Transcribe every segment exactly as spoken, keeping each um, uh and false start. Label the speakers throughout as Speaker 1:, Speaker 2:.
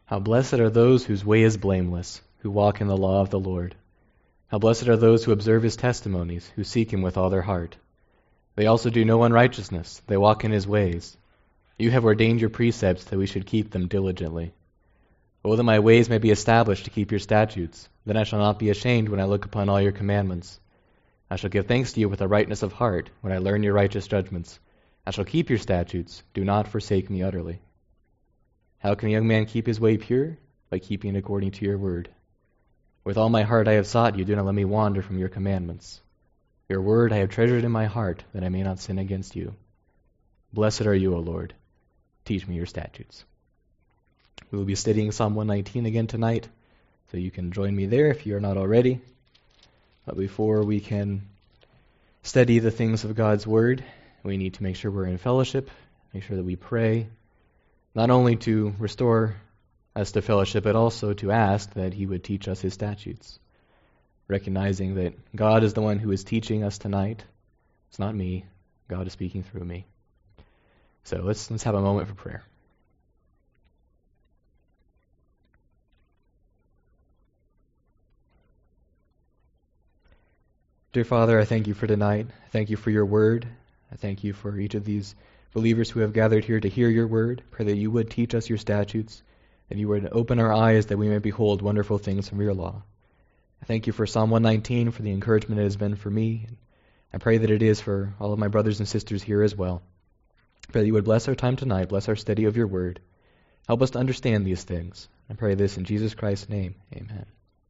Speaker 1: How blessed are those whose way is blameless, who walk in the law of the Lord. How blessed are those who observe his testimonies, who seek him with all their heart. They also do no unrighteousness, they walk in his ways. You have ordained your precepts that we should keep them diligently. Oh, that my ways may be established to keep your statutes. Then I shall not be ashamed when I look upon all your commandments. I shall give thanks to you with a rightness of heart when I learn your righteous judgments. I shall keep your statutes. Do not forsake me utterly. How can a young man keep his way pure? By keeping according to your word. With all my heart I have sought you. Do not let me wander from your commandments. Your word I have treasured in my heart, that I may not sin against you. Blessed are you, O Lord. Teach me your statutes. We will be studying Psalm one nineteen again tonight, so you can join me there if you are not already. But before we can study the things of God's word, we need to make sure we're in fellowship, make sure that we pray, not only to restore us to fellowship, but also to ask that he would teach us his statutes, recognizing that God is the one who is teaching us tonight. It's not me. God is speaking through me. So let's let's have a moment for prayer. Dear Father, I thank you for tonight. I thank you for your word. I thank you for each of these believers who have gathered here to hear your word. Pray that you would teach us your statutes, that you would open our eyes that we may behold wonderful things from your law. I thank you for Psalm one nineteen, for the encouragement it has been for me. I pray that it is for all of my brothers and sisters here as well. I pray that you would bless our time tonight, bless our study of your word. Help us to understand these things. I pray this in Jesus Christ's name. Amen.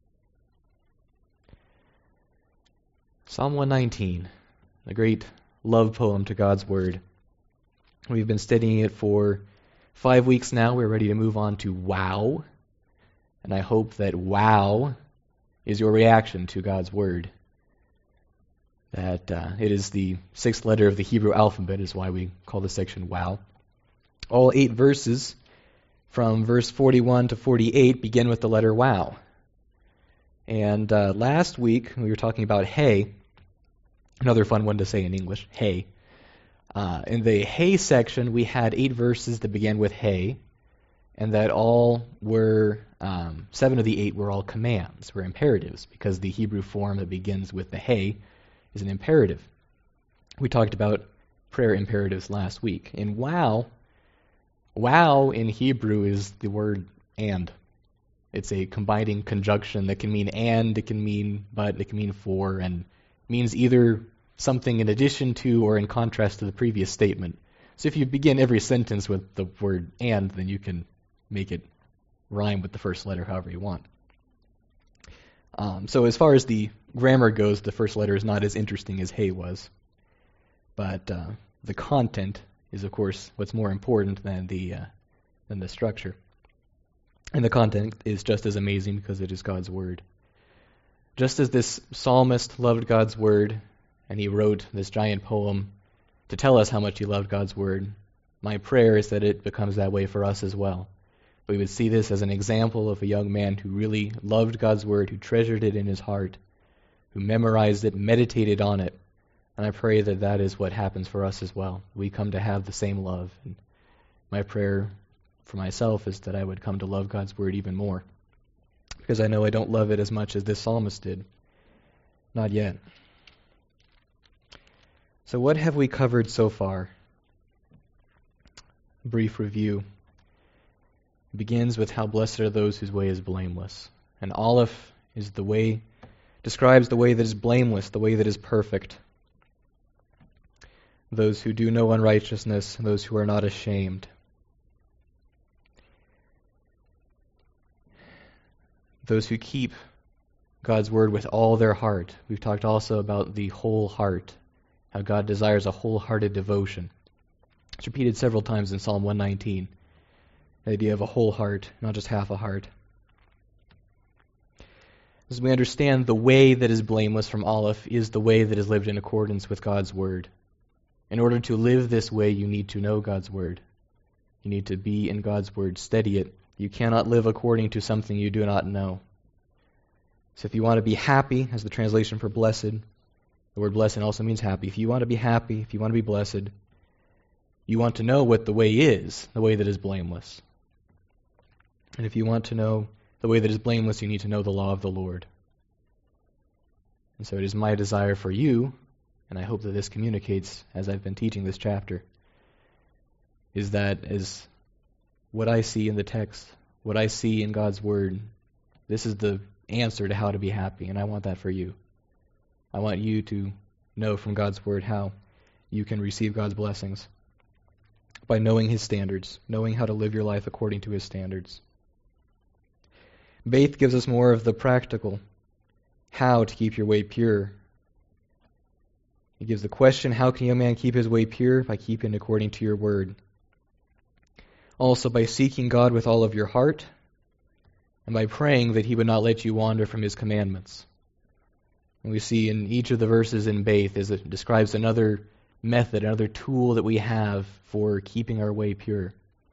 Speaker 1: Psalm one nineteen, a great love poem to God's word. We've been studying it for five weeks now. We're ready to move on to wow. And I hope that wow is your reaction to God's word. That uh, it is the sixth letter of the Hebrew alphabet is why we call this section wow. All eight verses from verse forty-one to forty-eight begin with the letter wow. And uh, last week we were talking about hey, another fun one to say in English, hey. Uh, in the hey section, we had eight verses that began with hey, and that all were, um, seven of the eight were all commands, were imperatives, because the Hebrew form that begins with the hey is an imperative. We talked about prayer imperatives last week. In wow, wow in Hebrew is the word and. It's a combining conjunction that can mean and, it can mean but, it can mean for, and means either something in addition to or in contrast to the previous statement. So if you begin every sentence with the word and, then you can make it rhyme with the first letter however you want. Um, so as far as the grammar goes, the first letter is not as interesting as hey was. But uh, the content is, of course, what's more important than the uh, than the structure. And the content is just as amazing because it is God's word. Just as this psalmist loved God's word, and he wrote this giant poem to tell us how much he loved God's word, my prayer is that it becomes that way for us as well. We would see this as an example of a young man who really loved God's word, who treasured it in his heart, who memorized it, meditated on it. And I pray that that is what happens for us as well. We come to have the same love. And my prayer for myself is that I would come to love God's word even more, because I know I don't love it as much as this psalmist did. Not yet. So what have we covered so far? Brief review. It begins with how blessed are those whose way is blameless. And Aleph is the way, describes the way that is blameless, the way that is perfect. Those who do no unrighteousness, those who are not ashamed. Those who keep God's word with all their heart. We've talked also about the whole heart, how God desires a wholehearted devotion. It's repeated several times in Psalm one nineteen, the idea of a whole heart, not just half a heart. As we understand, the way that is blameless from Aleph is the way that is lived in accordance with God's word. In order to live this way, you need to know God's word. You need to be in God's word, study it. You cannot live according to something you do not know. So if you want to be happy, as the translation for blessed, the word blessed also means happy. If you want to be happy, if you want to be blessed, you want to know what the way is, the way that is blameless. And if you want to know the way that is blameless, you need to know the law of the Lord. And so it is my desire for you, and I hope that this communicates as I've been teaching this chapter, is that as what I see in the text, what I see in God's Word, this is the answer to how to be happy, and I want that for you. I want you to know from God's Word how you can receive God's blessings by knowing His standards, knowing how to live your life according to His standards. Faith gives us more of the practical, how to keep your way pure. It gives the question, how can a young man keep his way pure? By keeping according to your word. Also by seeking God with all of your heart, and by praying that He would not let you wander from His commandments. And we see in each of the verses in Faith as it describes another method, another tool that we have for keeping our way pure.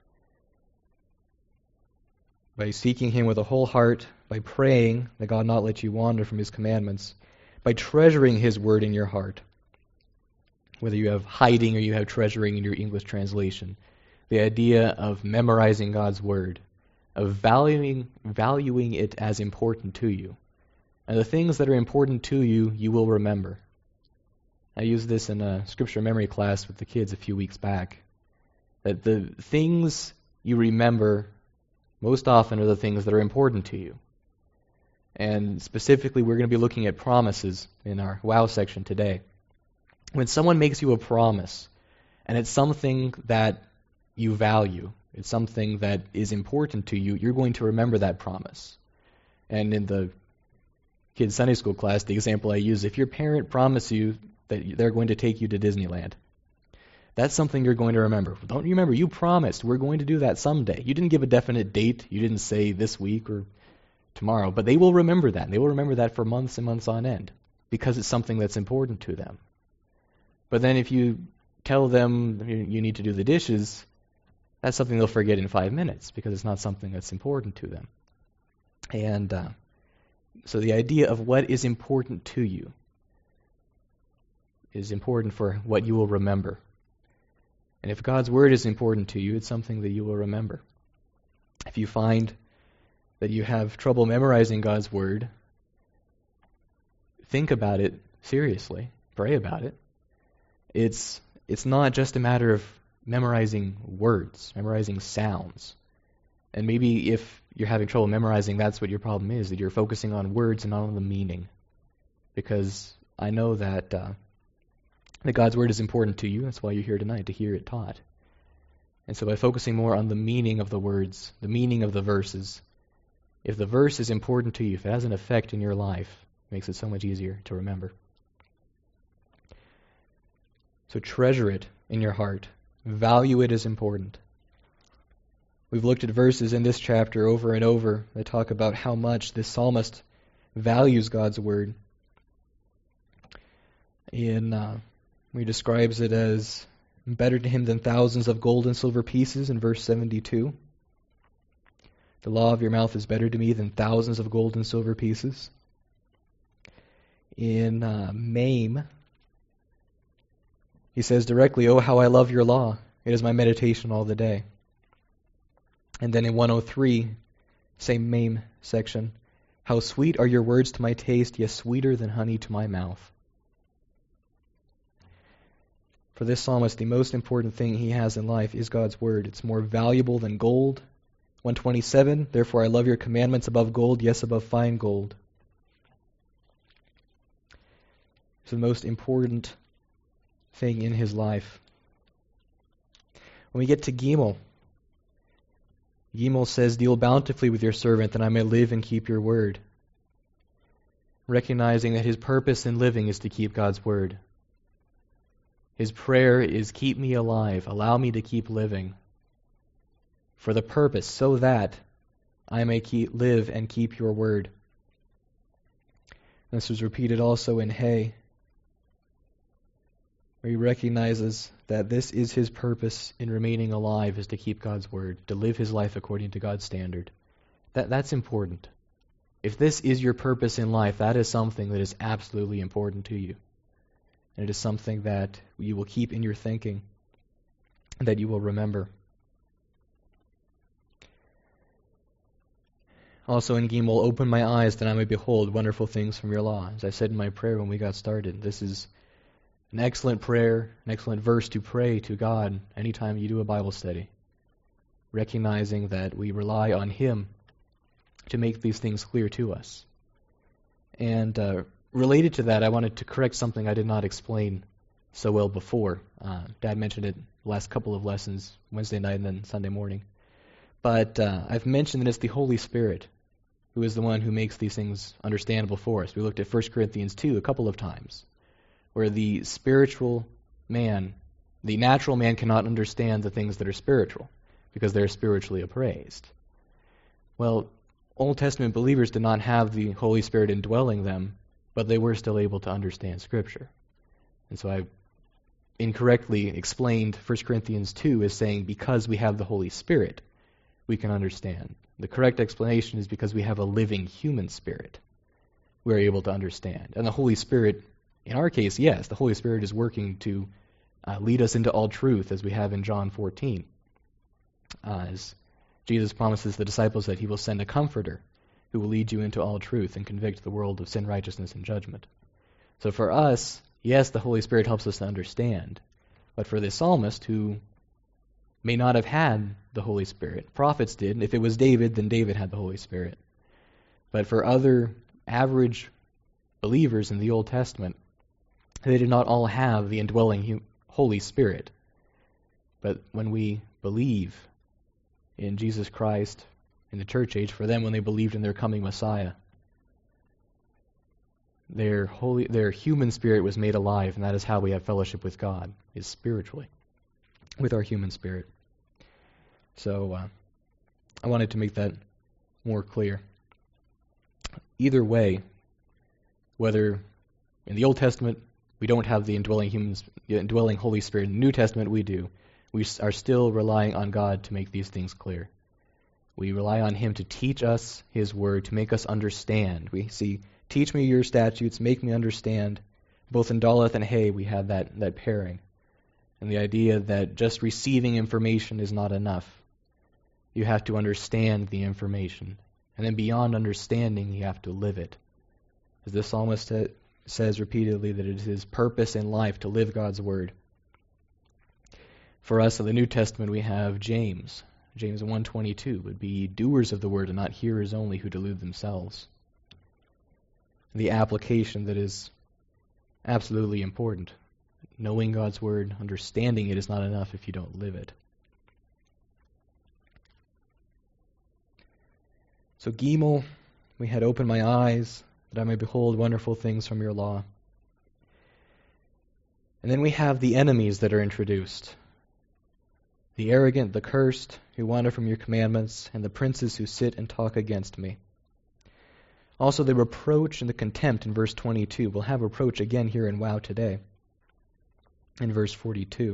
Speaker 1: By seeking Him with a whole heart, by praying that God not let you wander from His commandments, by treasuring His word in your heart, whether you have hiding or you have treasuring in your English translation, the idea of memorizing God's word, of valuing valuing it as important to you. And the things that are important to you, you will remember. I used this in a scripture memory class with the kids a few weeks back, that the things you remember most often are the things that are important to you. And specifically, we're going to be looking at promises in our WOW section today. When someone makes you a promise, and it's something that you value, it's something that is important to you, you're going to remember that promise. And in the kids' Sunday school class, the example I use, if your parent promises you that they're going to take you to Disneyland, that's something you're going to remember. Don't you remember, you promised we're going to do that someday. You didn't give a definite date. You didn't say this week or tomorrow. But they will remember that. They will remember that for months and months on end because it's something that's important to them. But then if you tell them you need to do the dishes, that's something they'll forget in five minutes because it's not something that's important to them. And uh, so the idea of what is important to you is important for what you will remember. And if God's word is important to you, it's something that you will remember. If you find that you have trouble memorizing God's word, think about it seriously. Pray about it. It's it's not just a matter of memorizing words, memorizing sounds. And maybe if you're having trouble memorizing, that's what your problem is, that you're focusing on words and not on the meaning. Because I know that uh, that God's word is important to you. That's why you're here tonight, to hear it taught. And so by focusing more on the meaning of the words, the meaning of the verses, if the verse is important to you, if it has an effect in your life, it makes it so much easier to remember. So treasure it in your heart. Value it as important. We've looked at verses in this chapter over and over that talk about how much this psalmist values God's word. In uh, he describes it as better to him than thousands of gold and silver pieces in verse seventy-two. The law of your mouth is better to me than thousands of gold and silver pieces. In uh, Maim, he says directly, "Oh, how I love your law. It is my meditation all the day." And then in one oh three, same Maim section, "How sweet are your words to my taste, yes, sweeter than honey to my mouth." For this psalmist, the most important thing he has in life is God's word. It's more valuable than gold. one twenty-seven, "Therefore I love your commandments above gold, yes, above fine gold." It's the most important thing in his life. When we get to Gimel, Gimel says, "Deal bountifully with your servant, that I may live and keep your word." Recognizing that his purpose in living is to keep God's word. His prayer is, keep me alive, allow me to keep living, for the purpose, so that I may keep, live and keep your word. This was repeated also in Hay, where he recognizes that this is his purpose in remaining alive, is to keep God's word, to live his life according to God's standard. That That's important. If this is your purpose in life, that is something that is absolutely important to you. And it is something that you will keep in your thinking, that you will remember. Also in Gimel, open my eyes that I may behold wonderful things from your law. As I said in my prayer when we got started, this is an excellent prayer, an excellent verse to pray to God anytime you do a Bible study, recognizing that we rely on Him to make these things clear to us. And uh, related to that, I wanted to correct something I did not explain so well before. Uh, Dad mentioned it the last couple of lessons, Wednesday night and then Sunday morning. But uh, I've mentioned that it's the Holy Spirit who is the one who makes these things understandable for us. We looked at First Corinthians two a couple of times, where the spiritual man, the natural man cannot understand the things that are spiritual because they're spiritually appraised. Well, Old Testament believers did not have the Holy Spirit indwelling them, but they were still able to understand Scripture. And so I incorrectly explained First Corinthians two as saying because we have the Holy Spirit, we can understand. The correct explanation is because we have a living human spirit, we're able to understand. And the Holy Spirit, in our case, yes, the Holy Spirit is working to uh, lead us into all truth, as we have in John fourteen. Uh, as Jesus promises the disciples that He will send a comforter who will lead you into all truth and convict the world of sin, righteousness, and judgment. So for us, yes, the Holy Spirit helps us to understand. But for the psalmist, who may not have had the Holy Spirit, prophets did. If it was David, then David had the Holy Spirit. But for other average believers in the Old Testament, they did not all have the indwelling Holy Spirit. But when we believe in Jesus Christ in the church age, for them when they believed in their coming Messiah, their holy, their human spirit was made alive, and that is how we have fellowship with God, is spiritually, with our human spirit. So uh, I wanted to make that more clear. Either way, whether in the Old Testament we don't have the indwelling human, indwelling Holy Spirit, in the New Testament we do, we are still relying on God to make these things clear. We rely on Him to teach us His Word, to make us understand. We see, teach me your statutes, make me understand. Both in Daleth and Hay we have that, that pairing. And the idea that just receiving information is not enough. You have to understand the information. And then beyond understanding, you have to live it. As the psalmist says repeatedly, that it is his purpose in life to live God's Word. For us in the New Testament, we have James. James one twenty-two would be doers of the Word and not hearers only who delude themselves. The application that is absolutely important. Knowing God's Word, understanding it is not enough if you don't live it. So Gimel, we had opened my eyes that I may behold wonderful things from your law. And then we have the enemies that are introduced. The arrogant, the cursed, who wander from your commandments, and the princes who sit and talk against me. Also the reproach and the contempt in verse twenty-two. We'll have reproach again here in Wow today. In verse forty-two.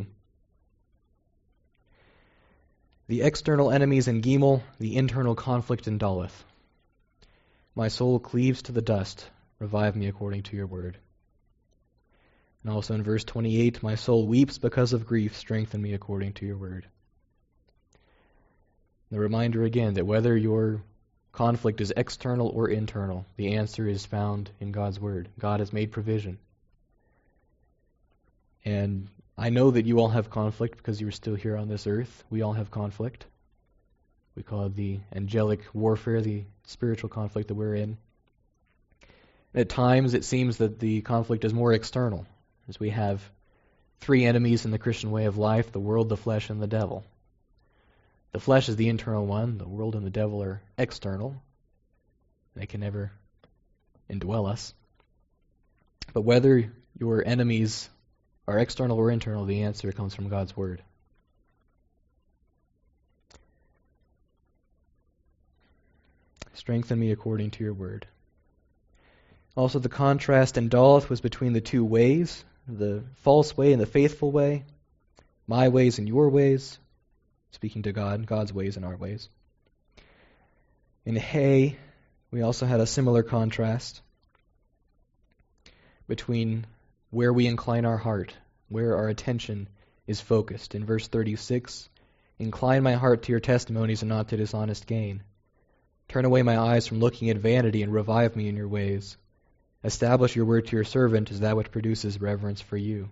Speaker 1: The external enemies in Gimel, the internal conflict in Daleth. My soul cleaves to the dust. Revive me according to your word. And also in verse twenty-eight, my soul weeps because of grief. Strengthen me according to your word. The reminder again that whether your conflict is external or internal, the answer is found in God's word. God has made provision. And I know that you all have conflict because you are still here on this earth. We all have conflict. We call it the angelic warfare, the spiritual conflict that we're in. At times it seems that the conflict is more external, as we have three enemies in the Christian way of life: the world, the flesh, and the devil. The flesh is the internal one. The world and the devil are external. They can never indwell us. But whether your enemies are external or internal, the answer comes from God's word. Strengthen me according to your word. Also, the contrast in Daleth was between the two ways, the false way and the faithful way, my ways and your ways, speaking to God, God's ways and our ways. In Hay, we also had a similar contrast between where we incline our heart, where our attention is focused. In verse thirty-six, incline my heart to your testimonies and not to dishonest gain. Turn away my eyes from looking at vanity and revive me in your ways. Establish your word to your servant as that which produces reverence for you.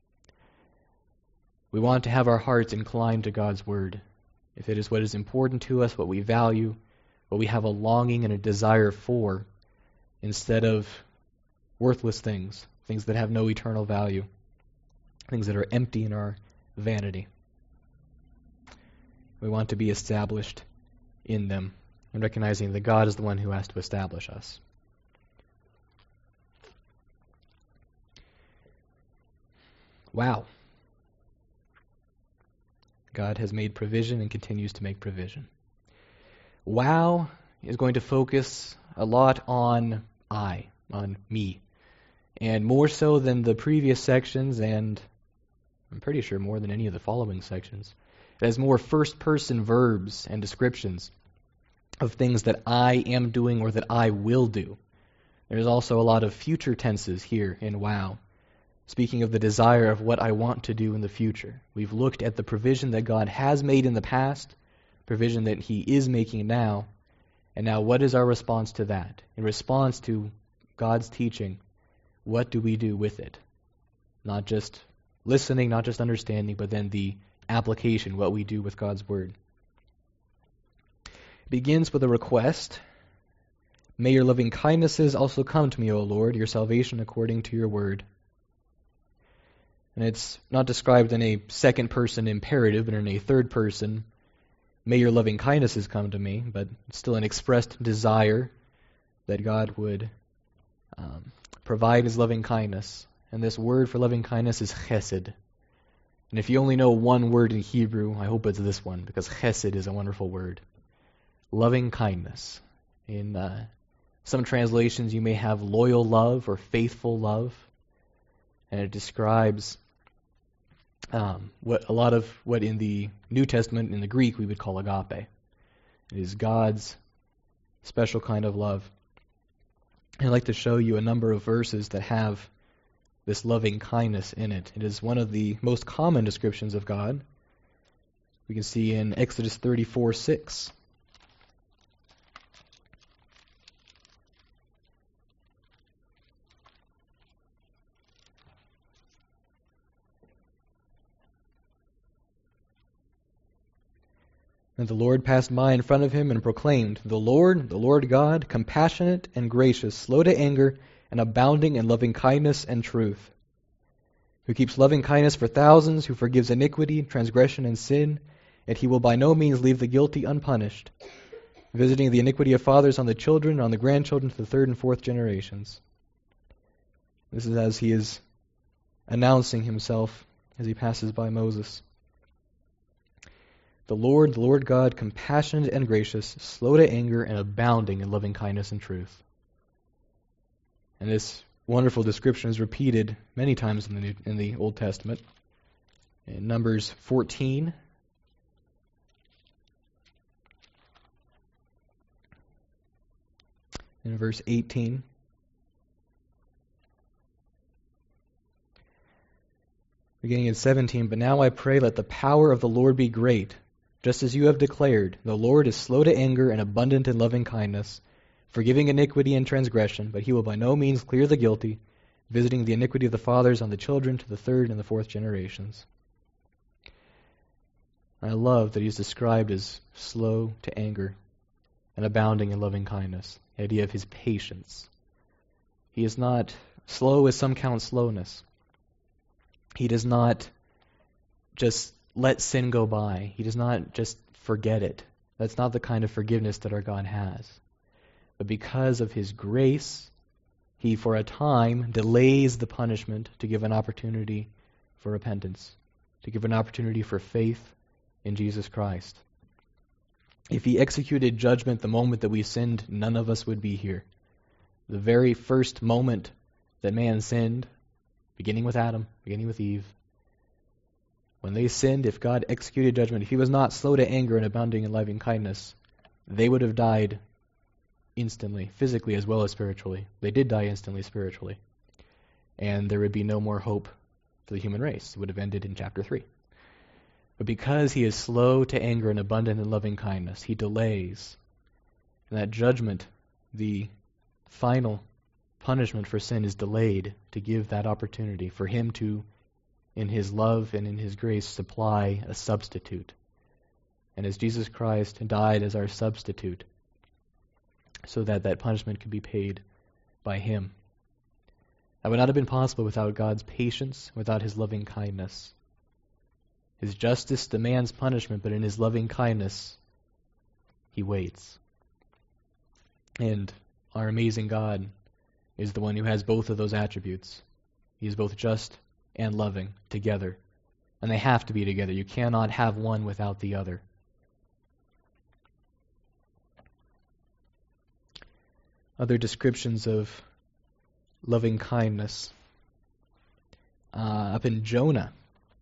Speaker 1: We want to have our hearts inclined to God's word. If it is what is important to us, what we value, what we have a longing and a desire for, instead of worthless things, things that have no eternal value, things that are empty in our vanity. We want to be established in them, and recognizing that God is the one who has to establish us. Wow. God has made provision and continues to make provision. Wow is going to focus a lot on I, on me, and more so than the previous sections, and I'm pretty sure more than any of the following sections. It has more first-person verbs and descriptions of things that I am doing or that I will do. There's also a lot of future tenses here in Wow, speaking of the desire of what I want to do in the future. We've looked at the provision that God has made in the past, provision that He is making now, and now what is our response to that? In response to God's teaching, what do we do with it? Not just listening, not just understanding, but then the application, what we do with God's word. It begins with a request. May your loving kindnesses also come to me, O Lord, your salvation according to your word. And it's not described in a second person imperative, but in a third person. May your loving kindnesses come to me, but it's still an expressed desire that God would um, provide his loving kindness. And this word for loving kindness is chesed. And if you only know one word in Hebrew, I hope it's this one, because chesed is a wonderful word. Loving kindness. In uh, some translations, you may have loyal love or faithful love. And it describes um, what a lot of what in the New Testament, in the Greek, we would call agape. It is God's special kind of love. And I'd like to show you a number of verses that have this loving kindness in it. It is one of the most common descriptions of God. We can see in Exodus thirty-four six. And the Lord passed by in front of him and proclaimed, The Lord, the Lord God, compassionate and gracious, slow to anger, and abounding in loving kindness and truth, who keeps loving kindness for thousands, who forgives iniquity, transgression, and sin, yet he will by no means leave the guilty unpunished, visiting the iniquity of fathers on the children, and on the grandchildren to the third and fourth generations. This is as he is announcing himself as he passes by Moses. The Lord, the Lord God, compassionate and gracious, slow to anger, and abounding in loving kindness and truth. And this wonderful description is repeated many times in the New, in the Old Testament. In Numbers fourteen, in verse eighteen, beginning in seventeen, But now I pray, let the power of the Lord be great, just as you have declared. The Lord is slow to anger and abundant in loving kindness, forgiving iniquity and transgression, but he will by no means clear the guilty, visiting the iniquity of the fathers on the children to the third and the fourth generations. I love that he's described as slow to anger and abounding in loving kindness, the idea of his patience. He is not slow as some count slowness. He does not just let sin go by. He does not just forget it. That's not the kind of forgiveness that our God has. But because of his grace, he for a time delays the punishment to give an opportunity for repentance, to give an opportunity for faith in Jesus Christ. If he executed judgment the moment that we sinned, none of us would be here. The very first moment that man sinned, beginning with Adam, beginning with Eve, when they sinned, if God executed judgment, if he was not slow to anger and abounding in loving kindness, they would have died instantly, physically as well as spiritually. They did die instantly spiritually. And there would be no more hope for the human race. It would have ended in chapter three. But because he is slow to anger and abundant in loving kindness, he delays. And that judgment, the final punishment for sin, is delayed to give that opportunity for him to, in his love and in his grace, supply a substitute. And as Jesus Christ died as our substitute, so that that punishment could be paid by him. That would not have been possible without God's patience, without his loving kindness. His justice demands punishment, but in his loving kindness, he waits. And our amazing God is the one who has both of those attributes. He is both just and loving together. And they have to be together. You cannot have one without the other. Other descriptions of loving kindness. Uh, up in Jonah.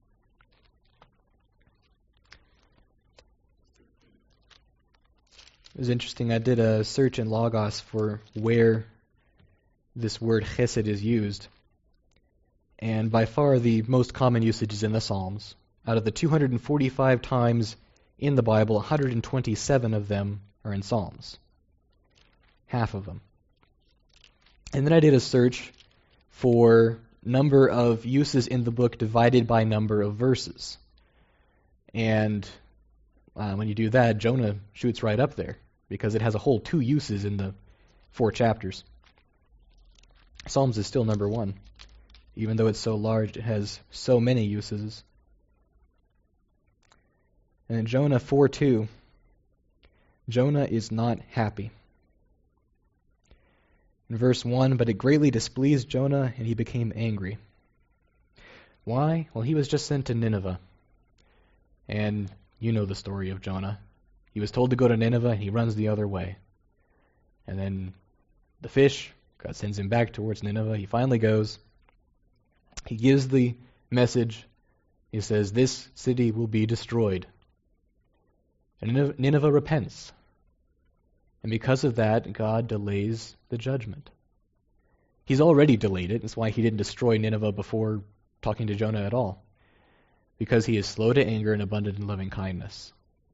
Speaker 1: It was interesting. I did a search in Logos for where this word chesed is used. And by far the most common usage is in the Psalms. Out of the two hundred forty-five times in the Bible, one hundred twenty-seven of them are in Psalms. Half of them. And then I did a search for number of uses in the book divided by number of verses. And uh, when you do that, Jonah shoots right up there, because it has a whole two uses in the four chapters. Psalms is still number one. Even though it's so large, it has so many uses. And in Jonah four two, Jonah is not happy. In verse one, but it greatly displeased Jonah, and he became angry. Why? Well, he was just sent to Nineveh. And you know the story of Jonah. He was told to go to Nineveh, and he runs the other way. And then the fish, God sends him back towards Nineveh. He finally goes. He gives the message. He says, this city will be destroyed. And Nineveh repents. And because of that, God delays the judgment. He's already delayed it. That's why he didn't destroy Nineveh before talking to Jonah at all. Because he is slow to anger and abundant in loving kindness.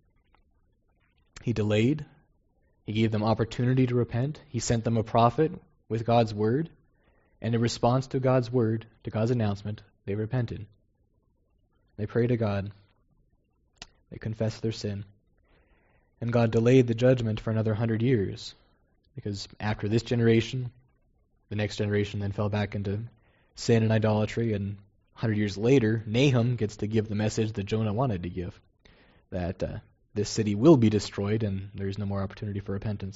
Speaker 1: He delayed. He gave them opportunity to repent. He sent them a prophet with God's word. And in response to God's word, to God's announcement, they repented. They prayed to God. They confessed their sin. And God delayed the judgment for another hundred years. Because after this generation, the next generation then fell back into sin and idolatry. And a hundred years later, Nahum gets to give the message that Jonah wanted to give. That uh, this city will be destroyed and there is no more opportunity for repentance.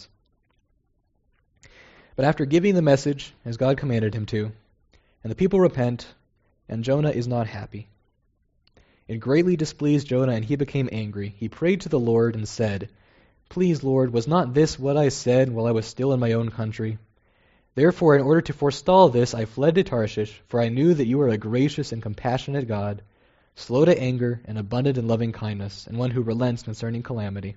Speaker 1: But after giving the message, as God commanded him to, and the people repent, and Jonah is not happy. It greatly displeased Jonah, and he became angry. He prayed to the Lord and said, please, Lord, was not this what I said while I was still in my own country? Therefore, in order to forestall this, I fled to Tarshish, for I knew that you are a gracious and compassionate God, slow to anger and abundant in loving kindness, and one who relents concerning calamity.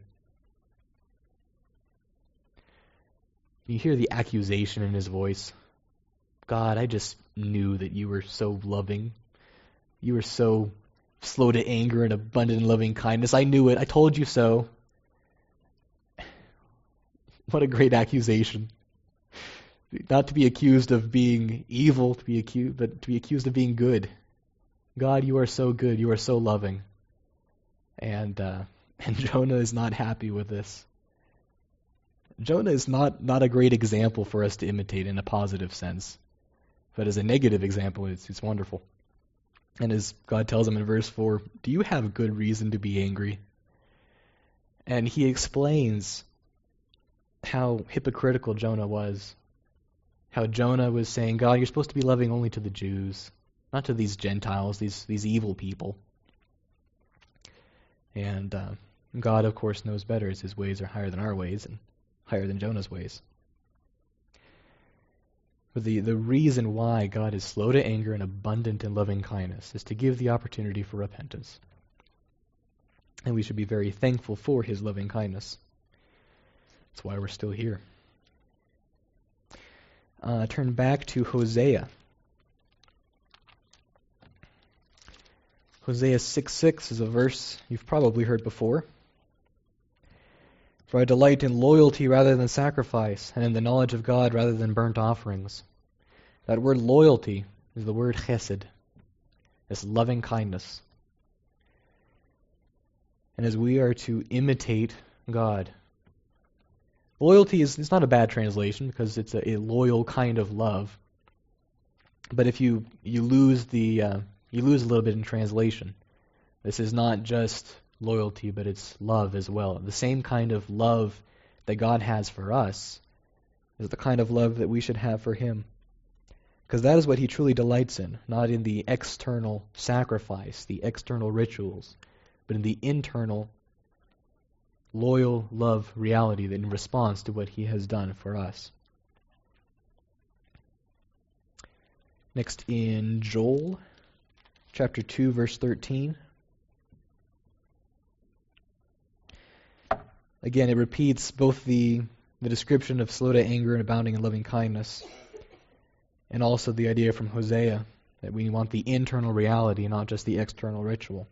Speaker 1: You hear the accusation in his voice. God, I just knew that you were so loving. You were so slow to anger and abundant in loving kindness. I knew it. I told you so. What a great accusation. Not to be accused of being evil, to be accused, but to be accused of being good. God, you are so good. You are so loving. And uh, and Jonah is not happy with this. Jonah is not, not a great example for us to imitate in a positive sense. But as a negative example, it's, it's wonderful. And as God tells him in verse four, do you have good reason to be angry? And he explains how hypocritical Jonah was. How Jonah was saying, God, you're supposed to be loving only to the Jews, not to these Gentiles, these, these evil people. And uh, God, of course, knows better, as his ways are higher than our ways and higher than Jonah's ways. But the, the reason why God is slow to anger and abundant in loving kindness is to give the opportunity for repentance. And we should be very thankful for his loving kindness. That's why we're still here. Uh, turn back to Hosea. Hosea six six is a verse you've probably heard before. For I delight in loyalty rather than sacrifice, and in the knowledge of God rather than burnt offerings. That word loyalty is the word chesed, this loving kindness. And as we are to imitate God, loyalty is it's not a bad translation because it's a, a loyal kind of love. But if you you lose the uh, you lose a little bit in translation. This is not just loyalty, but it's love as well. The same kind of love that God has for us is the kind of love that we should have for Him. Because that is what He truly delights in, not in the external sacrifice, the external rituals, but in the internal loyal love reality that in response to what He has done for us. Next in Joel, chapter two, verse thirteen. Again, it repeats both the, the description of slow to anger and abounding in loving kindness, and also the idea from Hosea that we want the internal reality, not just the external ritual.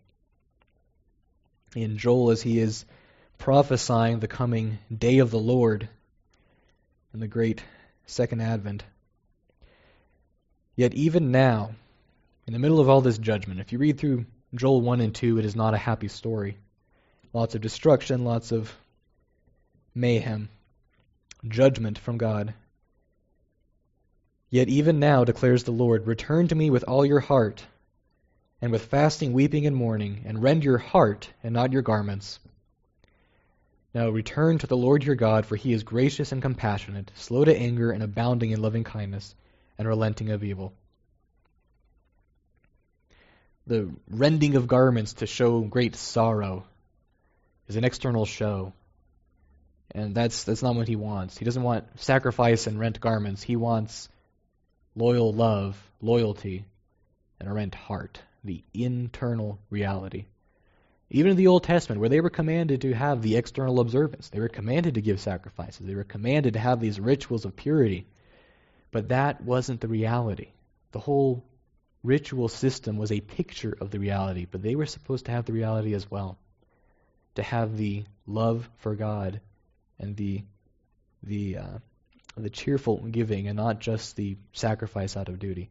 Speaker 1: In Joel, as he is prophesying the coming day of the Lord in the great second advent. Yet even now, in the middle of all this judgment, if you read through Joel one and two, it is not a happy story. Lots of destruction, lots of mayhem, judgment from God. Yet even now, declares the Lord, return to me with all your heart, and with fasting, weeping, and mourning, and rend your heart and not your garments. Now return to the Lord your God, for He is gracious and compassionate, slow to anger and abounding in loving kindness, and relenting of evil. The rending of garments to show great sorrow is an external show. And that's that's not what He wants. He doesn't want sacrifice and rent garments. He wants loyal love, loyalty, and a rent heart, the internal reality. Even in the Old Testament, where they were commanded to have the external observance, they were commanded to give sacrifices, they were commanded to have these rituals of purity, but that wasn't the reality. The whole ritual system was a picture of the reality, but they were supposed to have the reality as well, to have the love for God and the the uh, the cheerful giving, and not just the sacrifice out of duty.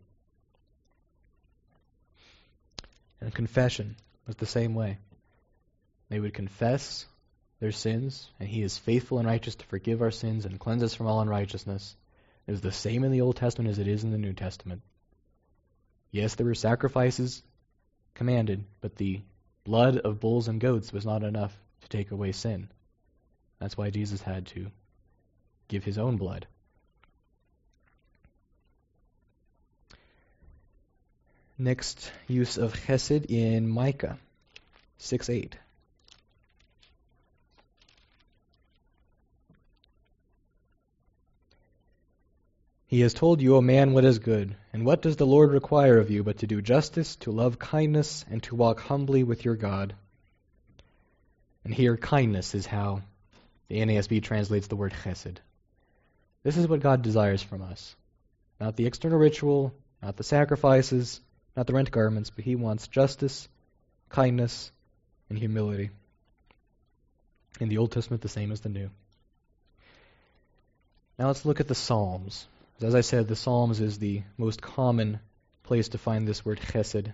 Speaker 1: And confession was the same way. They would confess their sins, and He is faithful and righteous to forgive our sins and cleanse us from all unrighteousness. It was the same in the Old Testament as it is in the New Testament. Yes, there were sacrifices commanded, but the blood of bulls and goats was not enough to take away sin. That's why Jesus had to give His own blood. Next use of chesed in Micah six eight. He has told you, O man, what is good, and what does the Lord require of you but to do justice, to love kindness, and to walk humbly with your God. And here, kindness is how the N A S B translates the word chesed. This is what God desires from us. Not the external ritual, not the sacrifices, not the rent garments, but He wants justice, kindness, and humility. In the Old Testament, the same as the New. Now let's look at the Psalms. As I said, the Psalms is the most common place to find this word chesed.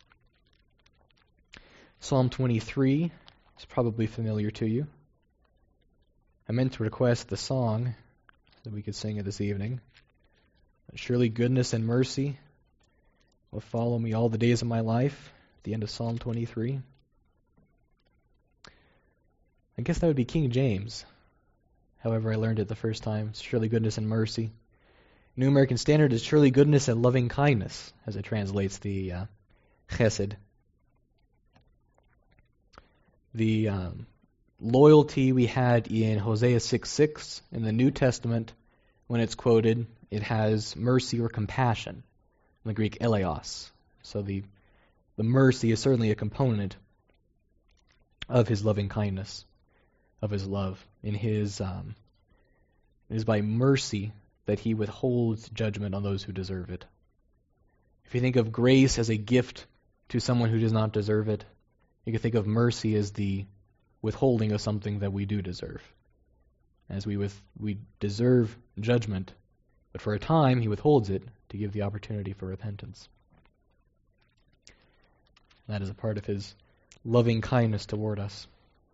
Speaker 1: Psalm twenty-three is probably familiar to you. I meant to request the song that we could sing it this evening. Surely goodness and mercy will follow me all the days of my life, at the end of Psalm twenty-three. I guess that would be King James. However, I learned it the first time. It's surely goodness and mercy. New American Standard is surely goodness and loving kindness, as it translates the uh, chesed. The um, loyalty we had in Hosea six six in the New Testament, when it's quoted, it has mercy or compassion, in the Greek eleos. So the the mercy is certainly a component of His loving kindness, of His love. In His um, it is by mercy that He withholds judgment on those who deserve it. If you think of grace as a gift to someone who does not deserve it, you can think of mercy as the withholding of something that we do deserve. as we with we deserve judgment, but for a time he withholds it to give the opportunity for repentance. That is a part of his loving kindness toward us.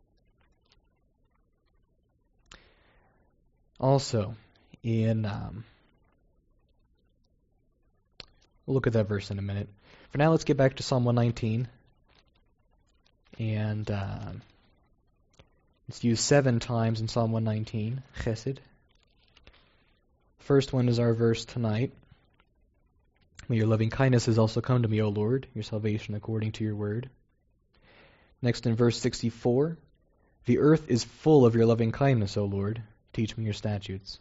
Speaker 1: Also, in um, we'll look at that verse in a minute. For now, let's get back to Psalm one nineteen, and uh, it's used seven times in Psalm one nineteen, chesed. First one is our verse tonight. May your loving kindness has also come to me, O Lord, your salvation according to your word. Next in verse sixty-four, the earth is full of your loving kindness, O Lord. Teach me your statutes.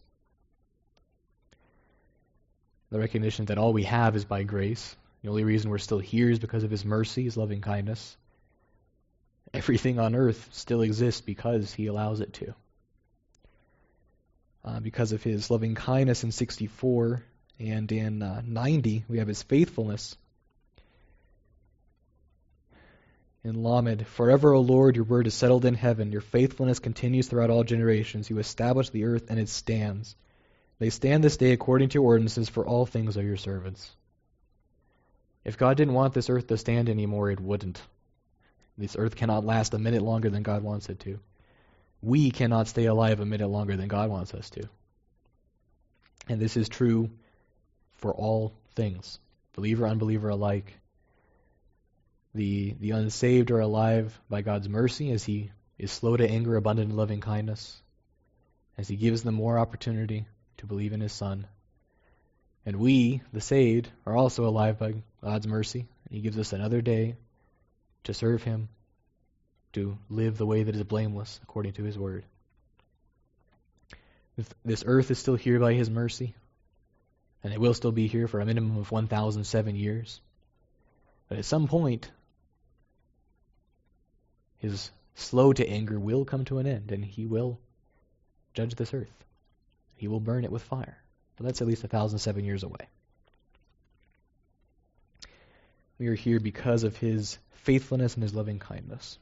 Speaker 1: The recognition that all we have is by grace. The only reason we're still here is because of his mercy, his loving kindness. Everything on earth still exists because he allows it to. Uh, because of his loving kindness in sixty-four, and in uh, ninety, we have his faithfulness. In Lamed, forever, O Lord, your word is settled in heaven. Your faithfulness continues throughout all generations. You establish the earth, and it stands. They stand this day according to your ordinances, for all things are your servants. If God didn't want this earth to stand anymore, it wouldn't. This earth cannot last a minute longer than God wants it to. We cannot stay alive a minute longer than God wants us to. And this is true for all things, believer, unbeliever alike. The the unsaved are alive by God's mercy as he is slow to anger, abundant in loving kindness, as he gives them more opportunity to believe in his Son. And we, the saved, are also alive by God's mercy. He gives us another day to serve him, to live the way that is blameless according to his word. This earth is still here by his mercy, and it will still be here for a minimum of one thousand seven years. But at some point, his slow to anger will come to an end, and he will judge this earth. He will burn it with fire. But that's at least one thousand seven years away. We are here because of his faithfulness and his loving kindness.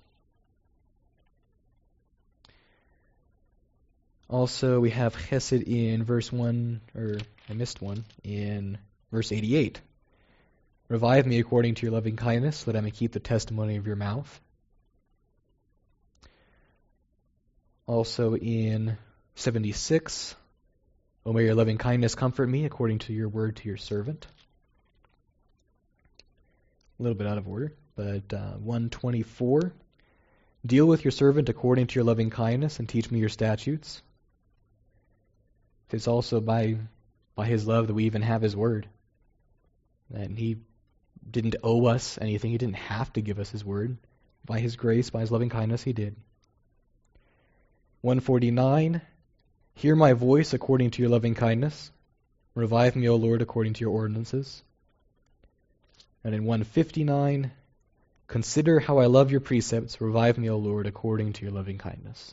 Speaker 1: Also, we have chesed in verse one, or I missed one, in verse eighty-eight. Revive me according to your loving kindness, so that I may keep the testimony of your mouth. Also in seventy-six, O may your loving kindness comfort me according to your word to your servant. A little bit out of order, but uh, one twenty-four, deal with your servant according to your loving kindness and teach me your statutes. It's also by by his love that we even have his word. And he didn't owe us anything. He didn't have to give us his word. By his grace, by his loving kindness, he did. one forty-nine, hear my voice according to your loving kindness. Revive me, O Lord, according to your ordinances. And in one fifty-nine, consider how I love your precepts. Revive me, O Lord, according to your loving kindness.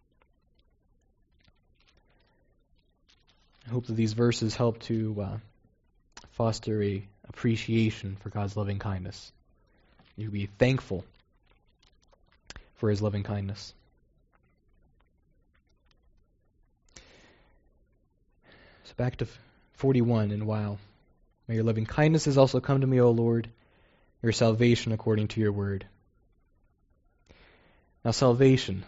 Speaker 1: I hope that these verses help to uh, foster a appreciation for God's loving kindness. You be thankful for his loving kindness. So back to forty-one, and wow. May your loving kindness has also come to me, O Lord, your salvation according to your word. Now salvation,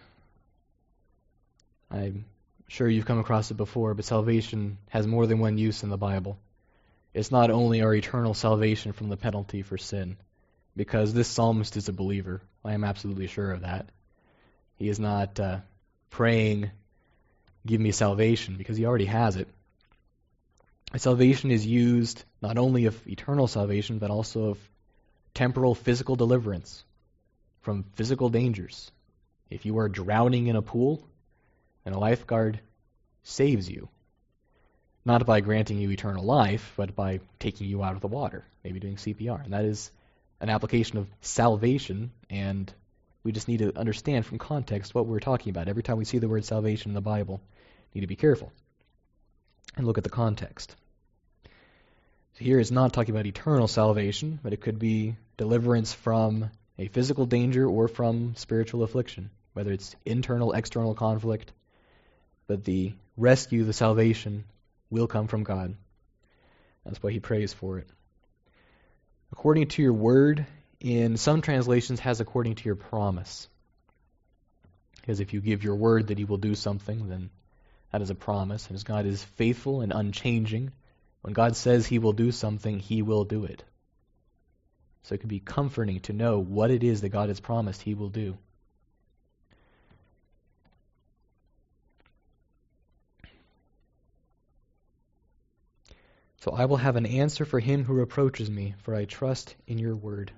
Speaker 1: I'm sure you've come across it before, but salvation has more than one use in the Bible. It's not only our eternal salvation from the penalty for sin, because this psalmist is a believer. I am absolutely sure of that. He is not uh, praying, give me salvation, because he already has it. Salvation is used not only of eternal salvation, but also of temporal physical deliverance from physical dangers. If you are drowning in a pool, and a lifeguard saves you, not by granting you eternal life, but by taking you out of the water, maybe doing C P R. And that is an application of salvation, and we just need to understand from context what we're talking about. Every time we see the word salvation in the Bible, we need to be careful and look at the context. So here it's not talking about eternal salvation, but it could be deliverance from a physical danger or from spiritual affliction, whether it's internal, external conflict. but the rescue, the salvation, will come from God. That's why he prays for it. According to your word, in some translations, has according to your promise. Because if you give your word that he will do something, then that is a promise. And as God is faithful and unchanging, when God says he will do something, he will do it. So it can be comforting to know what it is that God has promised he will do. So I will have an answer for him who reproaches me, for I trust in your word.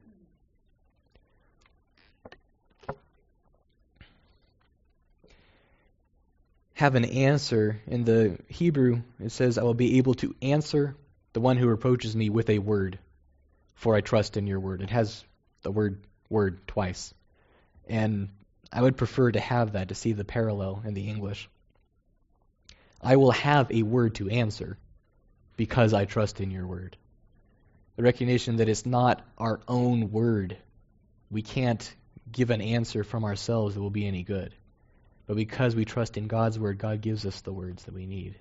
Speaker 1: Have an answer. In the Hebrew, it says, I will be able to answer the one who reproaches me with a word, for I trust in your word. It has the word word twice. And I would prefer to have that, to see the parallel in the English. I will have a word to answer because I trust in your word. The recognition that it's not our own word. We can't give an answer from ourselves that will be any good. But because we trust in God's word, God gives us the words that we need.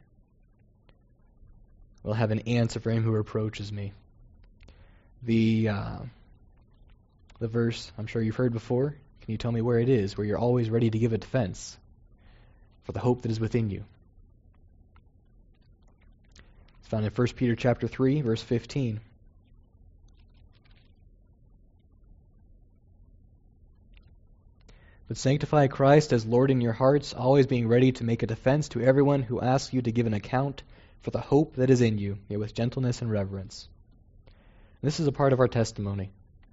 Speaker 1: We'll have an answer for him who reproaches me. The uh, the verse, I'm sure you've heard before. Can you tell me where it is, where you're always ready to give a defense for the hope that is within you? It's found in First Peter chapter three, verse fifteen. But sanctify Christ as Lord in your hearts, always being ready to make a defense to everyone who asks you to give an account for the hope that is in you, yet with gentleness and reverence. This is a part of our testimony.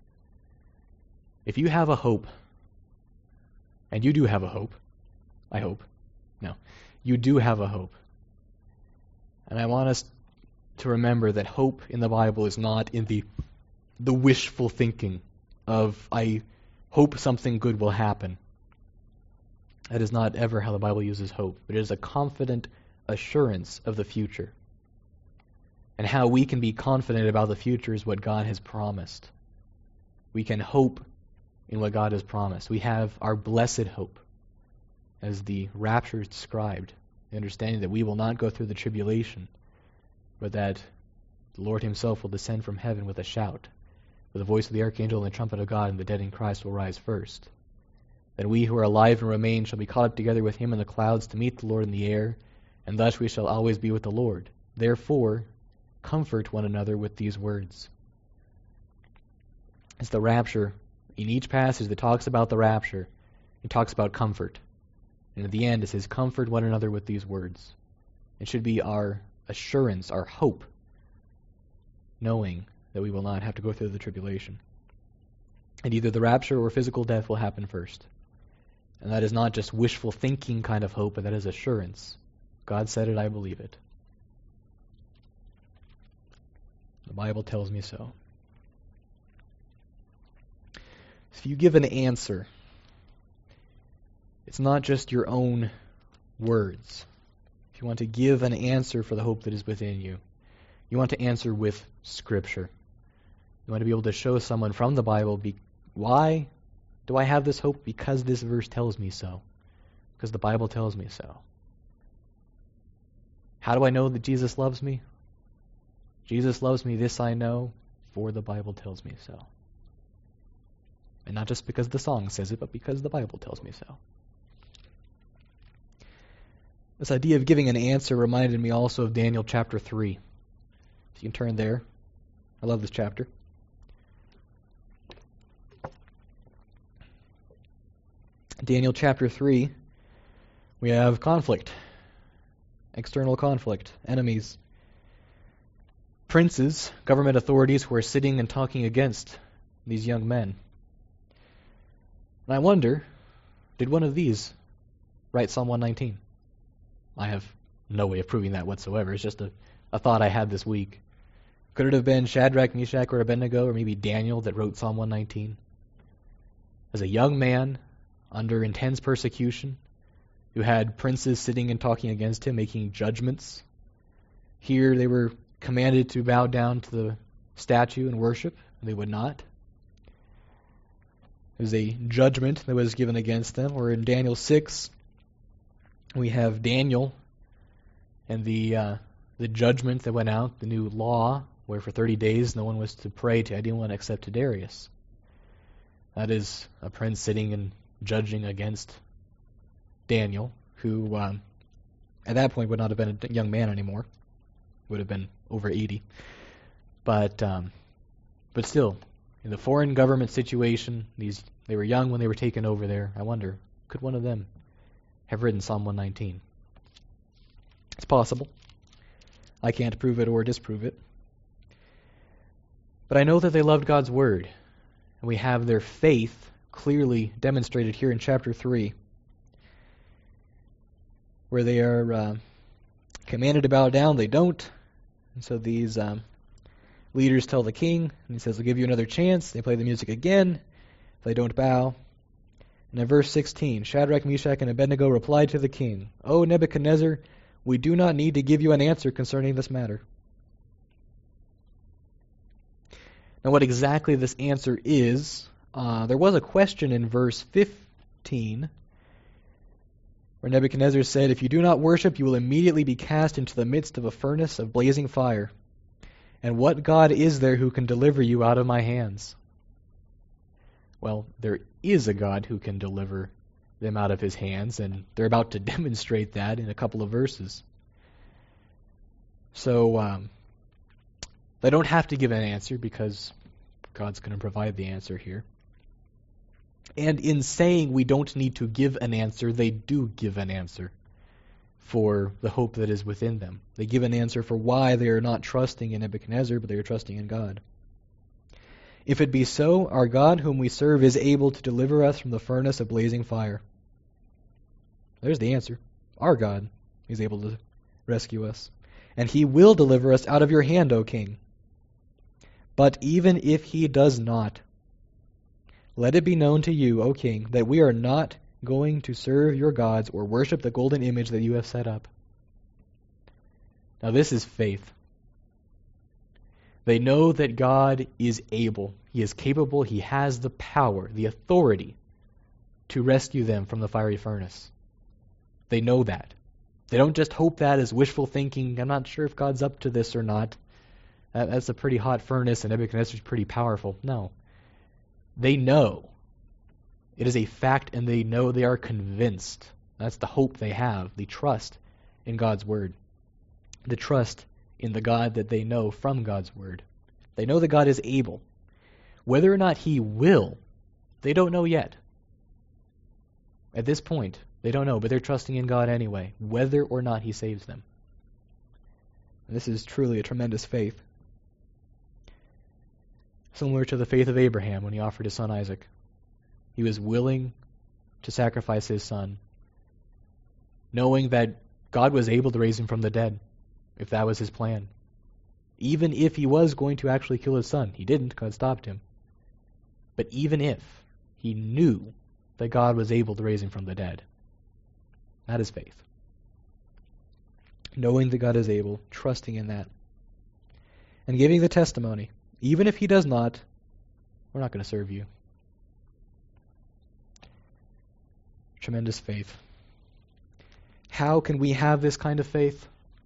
Speaker 1: If you have a hope, and you do have a hope, I hope, no, you do have a hope. And I want us to remember that hope in the Bible is not in the the wishful thinking of, I hope something good will happen. That is not ever how the Bible uses hope, but it is a confident assurance of the future. And how we can be confident about the future is what God has promised. We can hope in what God has promised. We have our blessed hope, as the rapture is described, the understanding that we will not go through the tribulation, but that the Lord himself will descend from heaven with a shout, with the voice of the archangel and the trumpet of God, and the dead in Christ will rise first. Then we who are alive and remain shall be caught up together with him in the clouds to meet the Lord in the air, and thus we shall always be with the Lord. Therefore, comfort one another with these words. It's the rapture. In each passage that talks about the rapture, it talks about comfort. And at the end it says, comfort one another with these words. It should be our assurance, our hope, knowing that we will not have to go through the tribulation. And either the rapture or physical death will happen first. And that is not just wishful thinking kind of hope, but that is assurance. God said it, I believe it. The Bible tells me so. If you give an answer, it's not just your own words. If you want to give an answer for the hope that is within you, you want to answer with Scripture. You want to be able to show someone from the Bible, be, why do I have this hope? Because this verse tells me so. Because the Bible tells me so. How do I know that Jesus loves me? Jesus loves me, this I know, for the Bible tells me so. And not just because the song says it, but because the Bible tells me so. This idea of giving an answer reminded me also of Daniel chapter three. If you can turn there. I love this chapter. Daniel chapter three, we have conflict. External conflict. Enemies. Princes, government authorities who are sitting and talking against these young men. And I wonder, did one of these write Psalm one nineteen? I have no way of proving that whatsoever. It's just a, a thought I had this week. Could it have been Shadrach, Meshach, or Abednego, or maybe Daniel that wrote Psalm one nineteen? As a young man under intense persecution, who had princes sitting and talking against him, making judgments. Here they were commanded to bow down to the statue and worship, and they would not. There was a judgment that was given against them. Or in Daniel six, We have Daniel and the uh, the judgment that went out, the new law, where for thirty days no one was to pray to anyone except to Darius. That is a prince sitting and judging against Daniel, who um, at that point would not have been a young man anymore, would have been over eighty. But um, but still, in the foreign government situation, these they were young when they were taken over there. I wonder, could one of them have written Psalm one nineteen? It's possible. I can't prove it or disprove it. But I know that they loved God's word, and we have their faith clearly demonstrated here in chapter three, where they are uh, commanded to bow down. They don't. And so these um, leaders tell the king, and he says, "I'll give you another chance." They play the music again. They don't bow. And in verse sixteen, Shadrach, Meshach, and Abednego replied to the king, "O Nebuchadnezzar, we do not need to give you an answer concerning this matter." Now, what exactly this answer is, uh, there was a question in verse fifteen, where Nebuchadnezzar said, "If you do not worship, you will immediately be cast into the midst of a furnace of blazing fire. And what God is there who can deliver you out of my hands?" Well, there is a God who can deliver them out of his hands, and they're about to demonstrate that in a couple of verses. So um, they don't have to give an answer because God's going to provide the answer here. And in saying we don't need to give an answer, they do give an answer for the hope that is within them. They give an answer for why they are not trusting in Nebuchadnezzar, but they are trusting in God. "If it be so, our God whom we serve is able to deliver us from the furnace of blazing fire." There's the answer. Our God is able to rescue us. "And he will deliver us out of your hand, O king. But even if he does not, let it be known to you, O king, that we are not going to serve your gods or worship the golden image that you have set up." Now this is faith. They know that God is able, he is capable, he has the power, the authority to rescue them from the fiery furnace. They know that. They don't just hope that as wishful thinking, "I'm not sure if God's up to this or not. That, that's a pretty hot furnace and Nebuchadnezzar's pretty powerful." No. They know. It is a fact, and they know, they are convinced. That's the hope they have, the trust in God's word. The trust in the God that they know from God's word. They know that God is able. Whether or not he will, they don't know yet. At this point, they don't know, but they're trusting in God anyway, whether or not he saves them. And this is truly a tremendous faith. Similar to the faith of Abraham when he offered his son Isaac. He was willing to sacrifice his son, knowing that God was able to raise him from the dead, if that was his plan. Even if he was going to actually kill his son. He didn't, God stopped him. But even if, he knew that God was able to raise him from the dead. That is faith. Knowing that God is able, trusting in that. And giving the testimony. Even if he does not, we're not going to serve you. Tremendous faith. How can we have this kind of faith?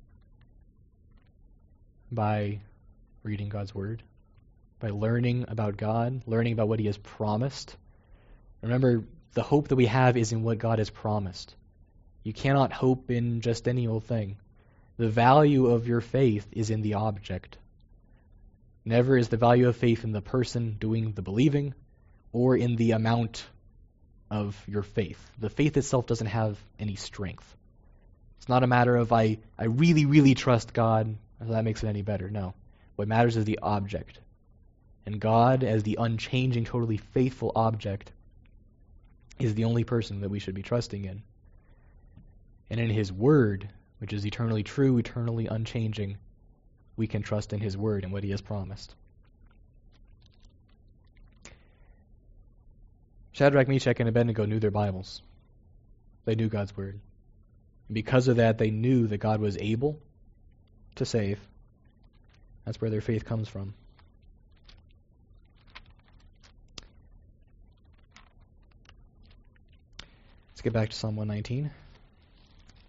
Speaker 1: By reading God's word, by learning about God, learning about what he has promised. Remember, the hope that we have is in what God has promised. You cannot hope in just any old thing. The value of your faith is in the object. Never is the value of faith in the person doing the believing or in the amount of your faith. The faith itself doesn't have any strength. It's not a matter of I, I really, really trust God, so that makes it any better. No. What matters is the object. And God, as the unchanging, totally faithful object, is the only person that we should be trusting in. And in his word, which is eternally true, eternally unchanging, we can trust in his word and what he has promised. Shadrach, Meshach, and Abednego knew their Bibles. They knew God's word. And because of that, they knew that God was able to save. That's where their faith comes from. Let's get back to Psalm one nineteen.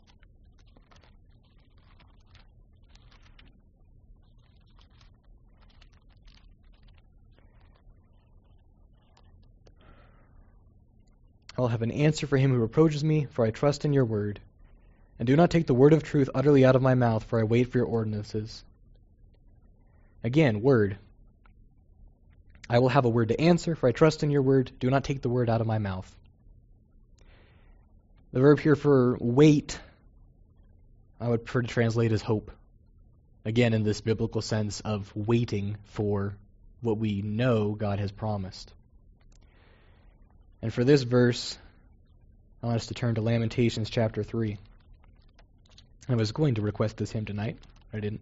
Speaker 1: I'll have an answer for him who reproaches me, for I trust in your word. And do not take the word of truth utterly out of my mouth, for I wait for your ordinances. Again, word. I will have a word to answer, for I trust in your word. Do not take the word out of my mouth. The verb here for wait, I would prefer to translate as hope. Again, in this biblical sense of waiting for what we know God has promised. And for this verse, I want us to turn to Lamentations chapter three. I was going to request this hymn tonight, but I didn't.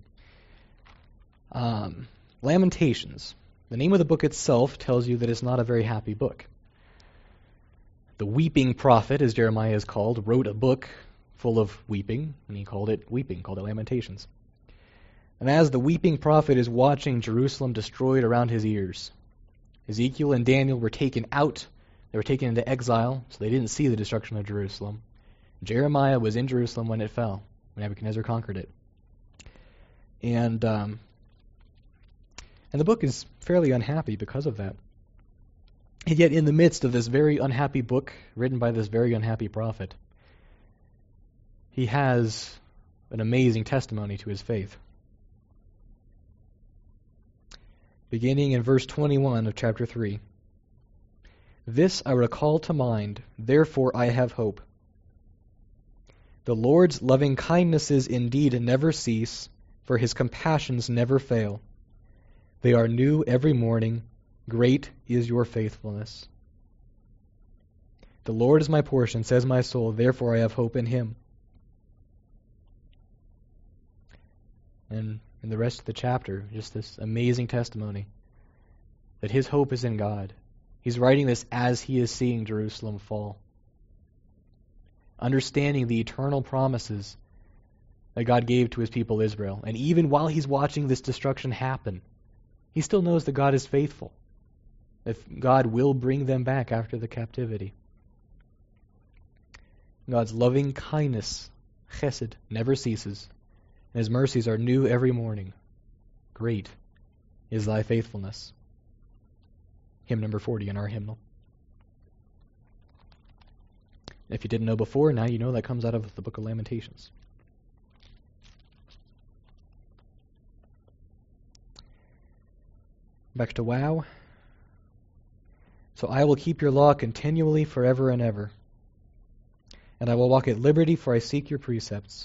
Speaker 1: Um, Lamentations. The name of the book itself tells you that it's not a very happy book. The weeping prophet, as Jeremiah is called, wrote a book full of weeping, and he called it weeping, called it Lamentations. And as the weeping prophet is watching Jerusalem destroyed around his ears, Ezekiel and Daniel were taken out. They were taken into exile, so they didn't see the destruction of Jerusalem. Jeremiah was in Jerusalem when it fell, when Nebuchadnezzar conquered it. And um, and the book is fairly unhappy because of that. And yet in the midst of this very unhappy book, written by this very unhappy prophet, he has an amazing testimony to his faith. Beginning in verse twenty-one of chapter three. This I recall to mind, therefore I have hope. The Lord's loving kindnesses indeed never cease, for his compassions never fail. They are new every morning. Great is your faithfulness. The Lord is my portion, says my soul, therefore I have hope in him. And in the rest of the chapter, just this amazing testimony that his hope is in God. He's writing this as he is seeing Jerusalem fall. Understanding the eternal promises that God gave to his people Israel. And even while he's watching this destruction happen, he still knows that God is faithful. That God will bring them back after the captivity. God's loving kindness, chesed, never ceases. And his mercies are new every morning. Great is thy faithfulness. Hymn number forty in our hymnal. If you didn't know before, now you know that comes out of the book of Lamentations. Back to wow. So I will keep your law continually forever and ever. And I will walk at liberty, for I seek your precepts.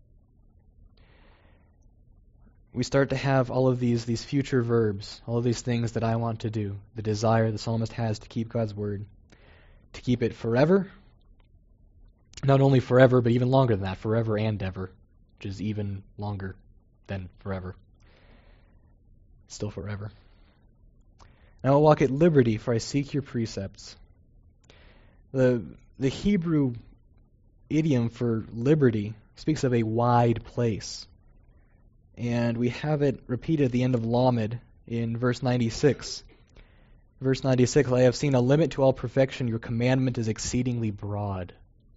Speaker 1: We start to have all of these these future verbs, all of these things that I want to do, the desire the psalmist has to keep God's word, to keep it forever, not only forever, but even longer than that, forever and ever, which is even longer than forever. Still forever. And I will walk at liberty, for I seek your precepts. The the Hebrew idiom for liberty speaks of a wide place. And we have it repeated at the end of Lamed in verse ninety-six. Verse ninety-six, I have seen a limit to all perfection. Your commandment is exceedingly broad.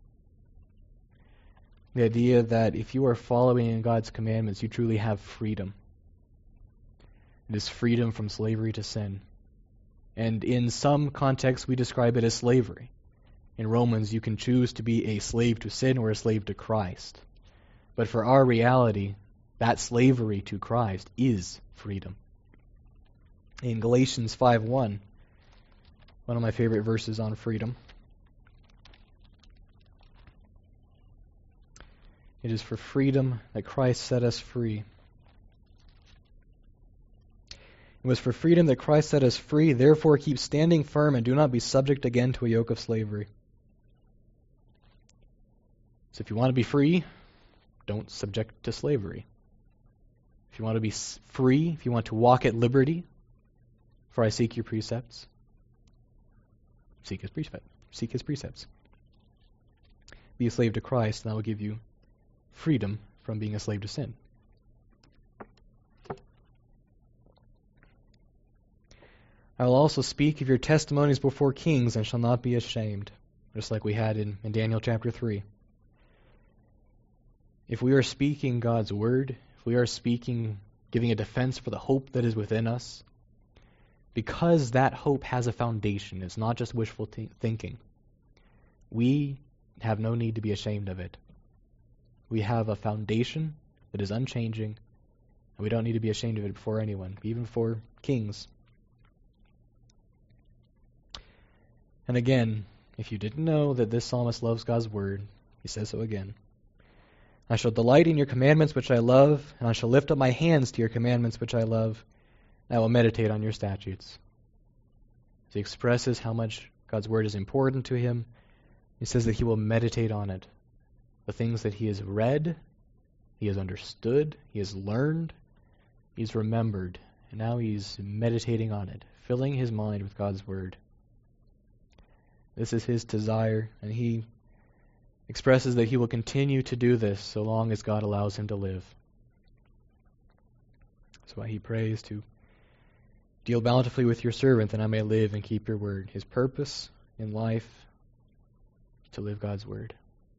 Speaker 1: The idea that if you are following in God's commandments, you truly have freedom. It is freedom from slavery to sin. And in some contexts, we describe it as slavery. In Romans, you can choose to be a slave to sin or a slave to Christ. But for our reality, that slavery to Christ is freedom. In Galatians five one, one of my favorite verses on freedom, it is for freedom that Christ set us free. It was for freedom that Christ set us free, therefore keep standing firm and do not be subject again to a yoke of slavery. So if you want to be free, don't subject to slavery. If you want to be free, if you want to walk at liberty, for I seek your precepts, seek his precepts. Seek his precepts. Be a slave to Christ, and that will give you freedom from being a slave to sin. I will also speak of your testimonies before kings and shall not be ashamed, just like we had in, in Daniel chapter three. If we are speaking God's word, if we are speaking, giving a defense for the hope that is within us, because that hope has a foundation, it's not just wishful t- thinking, we have no need to be ashamed of it. We have a foundation that is unchanging, and we don't need to be ashamed of it before anyone, even for kings. And again, if you didn't know that this psalmist loves God's word, he says so again. I shall delight in your commandments which I love, and I shall lift up my hands to your commandments which I love, and I will meditate on your statutes. He expresses how much God's word is important to him. He says that he will meditate on it. The things that he has read, he has understood, he has learned, he's remembered, and now he's meditating on it, filling his mind with God's word. This is his desire, and he expresses that he will continue to do this so long as God allows him to live. That's why he prays to deal bountifully with your servant, that I may live and keep your word. His purpose in life is to live God's word.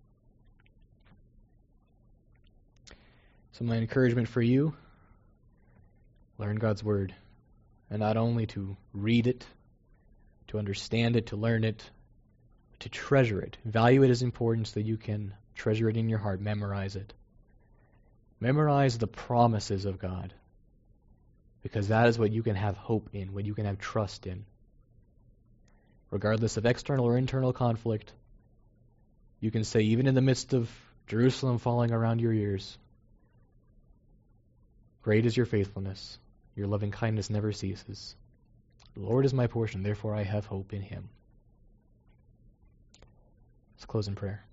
Speaker 1: So my encouragement for you, learn God's word. And not only to read it, to understand it, to learn it, but to treasure it. Value it as important so that you can treasure it in your heart, memorize it. Memorize the promises of God, because that is what you can have hope in, what you can have trust in. Regardless of external or internal conflict, you can say, even in the midst of Jerusalem falling around your ears, great is your faithfulness. Your loving kindness never ceases. The Lord is my portion, therefore I have hope in him. Let's close in prayer.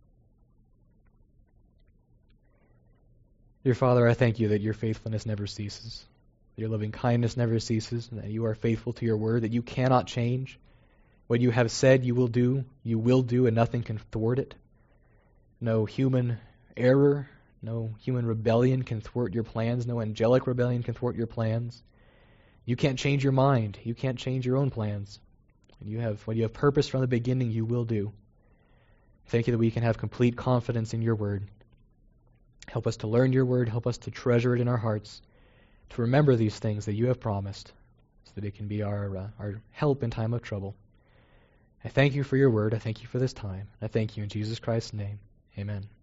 Speaker 1: Dear Father, I thank you that your faithfulness never ceases, that your loving kindness never ceases, and that you are faithful to your word, that you cannot change. What you have said you will do, you will do, and nothing can thwart it. No human error, no human rebellion can thwart your plans. No angelic rebellion can thwart your plans. You can't change your mind. You can't change your own plans. And you have what you have purposed from the beginning, you will do. Thank you that we can have complete confidence in your word. Help us to learn your word. Help us to treasure it in our hearts, to remember these things that you have promised, so that it can be our uh, our help in time of trouble. I thank you for your word. I thank you for this time. I thank you in Jesus Christ's name. Amen.